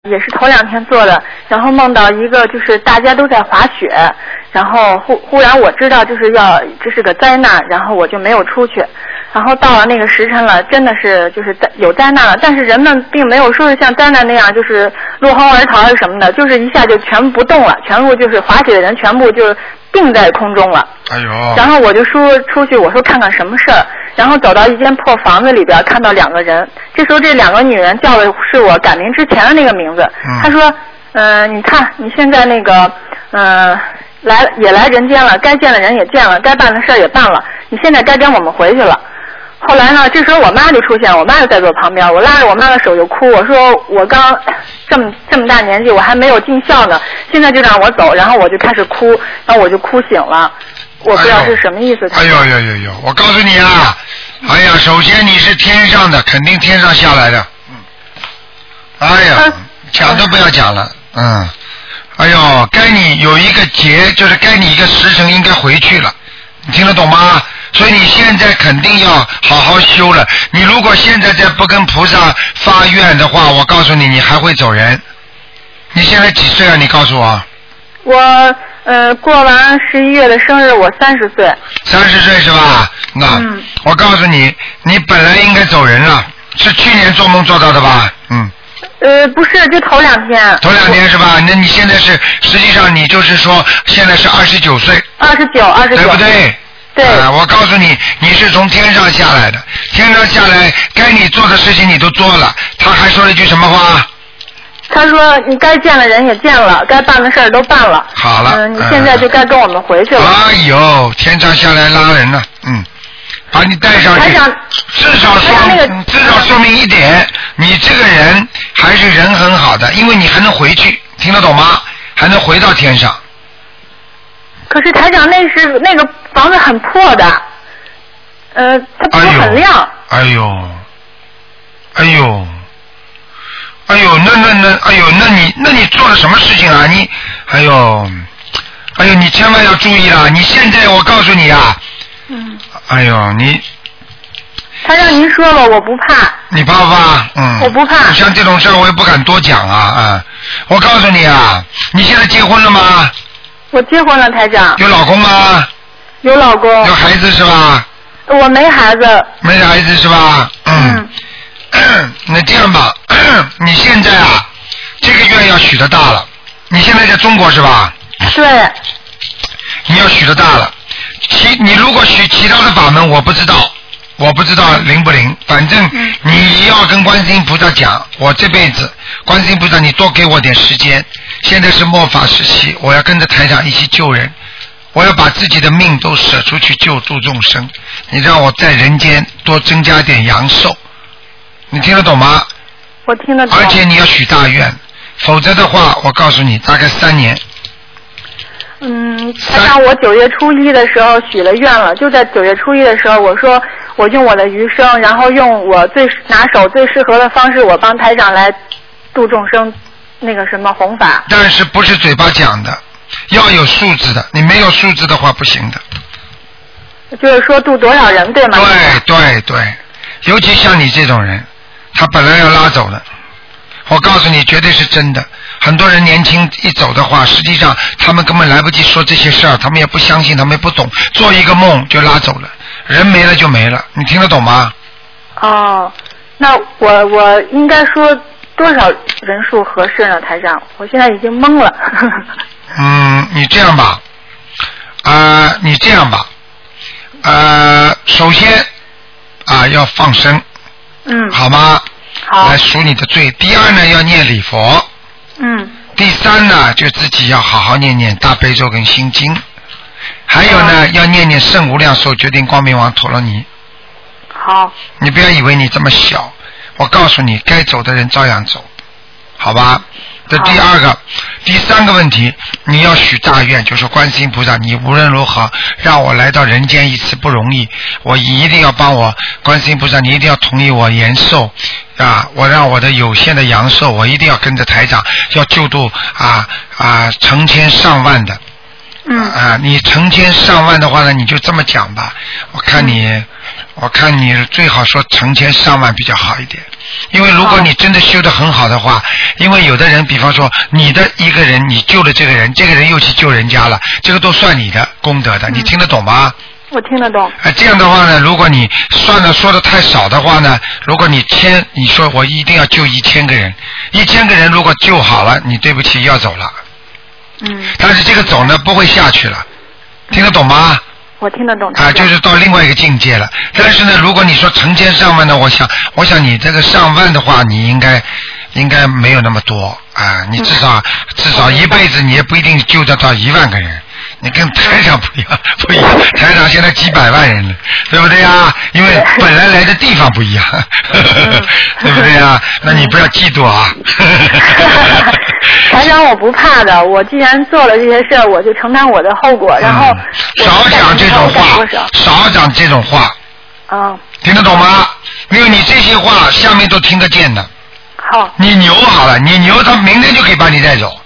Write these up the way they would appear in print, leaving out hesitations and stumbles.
也是头2天做的，然后梦到一个就是大家都在滑雪，然后忽然我知道这是个灾难，然后我就没有出去，然后到了那个时辰了，真的是就是有灾难了，但是人们并没有说是像灾难那样就是落荒而逃什么的，就是一下就全部不动了，全部就是滑雪的人全部就定在空中了。 哎呦！ 然后我就说出去，我说看看什么事儿，然后走到一间破房子里边，看到2个人。这时候这2个女人叫的是我改名之前的那个名字。她说，你看你现在那个，来人间了，该见的人也见了，该办的事儿也办了，你现在该跟我们回去了。后来呢，这时候我妈就出现，我妈就在我旁边，我拉着我妈的手就哭，我说我刚这么大年纪，我还没有尽孝呢，现在就让我走，然后我就开始哭，然后我就哭醒了，我不知道是什么意思。 哎呦，我告诉你啊，哎呀，首先你是天上的，肯定天上下来的，哎呀，讲都不要讲了，哎呦，该你有一个节，就是该你一个时辰应该回去了，你听得懂吗？所以你现在肯定要好好修了。你如果现在再不跟菩萨发愿的话，我告诉你，你还会走人。你现在几岁啊？你告诉我。 我过完11月的生日，我30岁。 30岁是吧？那、我告诉你，你本来应该走人了，是去年做梦做到的吧？ 不是，就头2天。 头2天是吧？那你现在是，实际上你就是说，现在是29岁。 29。 对不对？ 对。 我告诉你，你是从天上下来的，天上下来，该你做的事情你都做了。他还说了一句什么话？ 他说你该见的人也见了，该办的事儿都办了。 好了。 你现在就该跟我们回去了。 哎呦，天上下来拉人了，把你带上去。至少说明一点，你这个人还是人很好的，因为你还能回去，听得懂吗？还能回到天上。 可是台长，那个房子很破的，它不是很亮。 哎呦，那你做了什么事情啊？你千万要注意了！你现在我告诉你啊， 台长您说了，我不怕。 你怕不怕？ 我不怕。 像这种事儿我也不敢多讲啊。我告诉你啊，你现在结婚了吗？ 我结婚了，台长。 有老公吗？ 有老公。 有孩子是吧？ 我没孩子。 没孩子是吧？那这样吧，你现在啊，这个愿要许的大了。你现在在中国是吧？ 对。 你要许的大了。你如果许其他的法门，我不知道灵不灵。反正你要跟观世音菩萨讲，我这辈子，观世音菩萨你多给我点时间。现在是末法时期，我要跟着台长一起救人，我要把自己的命都舍出去救助众生。你让我在人间多增加点阳寿，你听得懂吗？ 我听得懂。 而且你要许大愿，否则的话，我告诉你，大概3年。 台长，我9月初1的时候许了愿了，就在9月初1的时候，我说我用我的余生，然后用我拿手最适合的方式，我帮台长来度众生。那个什么弘法， 但是不是嘴巴讲的，要有数字的，你没有数字的话不行的。 就是说度多少人对吗？ 对，尤其像你这种人，他本来要拉走的，我告诉你绝对是真的。很多人年轻一走的话，实际上他们根本来不及说这些事儿，他们也不相信，他们也不懂，做一个梦就拉走了，人没了就没了，你听得懂吗？ 那我应该说多少人数合适呢，台长？我现在已经懵了。 你这样吧，首先要放生，好吗？ 好。 来赎你的罪。第2呢，要念礼佛。第3呢，就自己要好好念大悲咒跟心经。还有呢，要念圣无量寿决定光明王陀罗尼。 好。 你不要以为你这么小。我告诉你，该走的人照样走，好吧？这第3个问题，你要许大愿，就说观世音菩萨，你无论如何让我来到人间一次不容易，我一定要帮我，观世音菩萨，你一定要同意我延寿我让我的有限的阳寿，我一定要跟着台长，要救度成千上万的你成千上万的话呢，你就这么讲吧。我看你最好说成千上万比较好一点。因为如果你真的修得很好的话，因为有的人比方说你的一个人你救了这个人，这个人又去救人家了，这个都算你的功德的，你听得懂吗？ 我听得懂。 这样的话呢，如果你算的说的太少的话呢，如果你说我一定要救1000个人，1000个人如果救好了，你对不起要走了。但是这个走呢不会下去了，听得懂吗？ 我听得懂。 就是到另外一个境界了。但是呢，如果你说成千上万的，我想你这个上万的话，你应该没有那么多你至少一辈子你也不一定救得到1万个人。你跟台长不一样，台长现在几百万人了，对不对呀？因为本来来的地方不一样，对不对呀？那你不要嫉妒啊。 台长，我不怕的，我既然做了这些事儿，我就承担我的后果，然后少讲这种话，少讲这种话。听得懂吗？因为你这些话下面都听得见的。 好。 你牛好了，你牛，他明天就可以把你带走。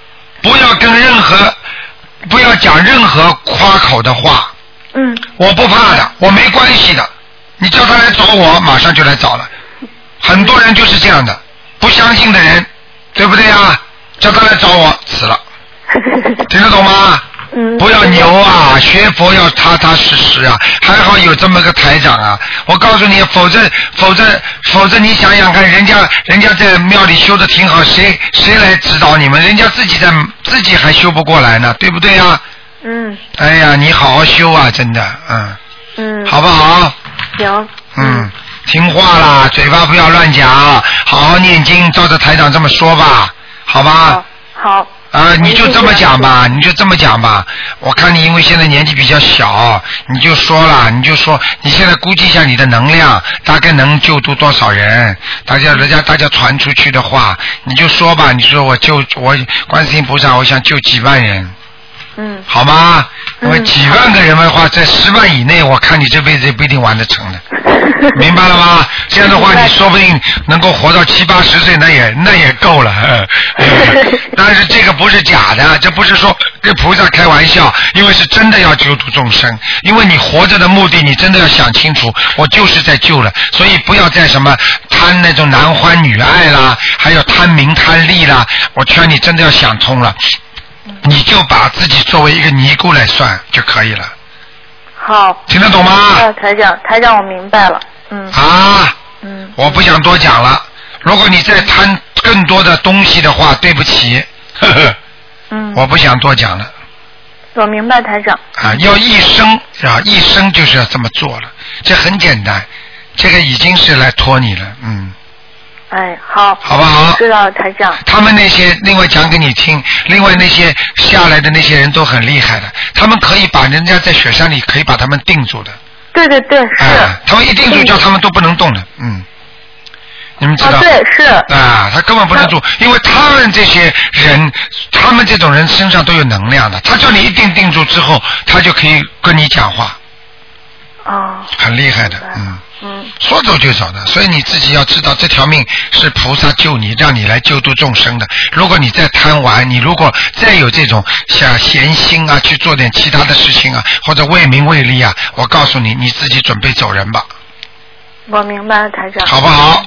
不要讲任何夸口的话。我不怕的，我没关系的。你叫他来找我，马上就来找了。很多人就是这样的，不相信的人，对不对啊？叫他来找我，死了。听得懂吗？不要牛啊，学佛要踏踏实实啊。还好有这么个台长啊，我告诉你，否则你想想看，人家在庙里修的挺好，谁来指导你们？人家自己还修不过来呢，对不对啊？哎呀，你好好修啊，真的，好不好？ 行。 听话啦，嘴巴不要乱讲，好好念经，照着台长这么说吧，好吧？ 好。 你就这么讲吧，我看你因为现在年纪比较小，你就说你现在估计一下你的能量大概能救度多少人，大家传出去的话，你就说吧，你说我观世音菩萨，我想救几万人，好吗？因为几万个人的话，在10万以内，我看你这辈子也不一定完得成的，明白了吗？这样的话，你说不定能够活到70、80岁，那也够了。但是这个不是假的，这不是说跟菩萨开玩笑，因为是真的要救度众生。因为你活着的目的，你真的要想清楚，我就是在救了，所以不要再什么贪那种男欢女爱啦，还有贪名贪利啦，我劝你真的要想通了。你就把自己作为一个尼姑来算就可以了。 好。 听得懂吗？ 台长，我明白了。 我不想多讲了。如果你再贪更多的东西的话，对不起，我不想多讲了。 我明白，台长。 要一生就是要这么做了，这很简单，这个已经是来托你了， 好不好？ 知道了，台长。 他们那些另外讲给你听，另外那些下来的那些人都很厉害的，他们可以把人家在雪山里可以把他们定住的。 对，是。 他们一定住，叫他们都不能动的，你们知道？ 对，是。 他根本不能住，因为他们这些人，他们这种人身上都有能量的，他叫你一定住之后，他就可以跟你讲话。很厉害的，说走就走的，所以你自己要知道，这条命是菩萨救你，让你来救度众生的。如果你再贪玩，你如果再有这种像闲心啊，去做点其他的事情啊，或者为名为利啊，我告诉你，你自己准备走人吧。 我明白了，台长。 好不好？